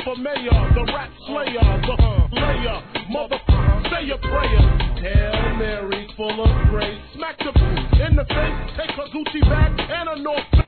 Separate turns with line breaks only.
for mayor, the rap slayer, the layer, motherfucker, say your prayer. Hail Mary, full of grace, smack the in the face, take her Gucci back and a North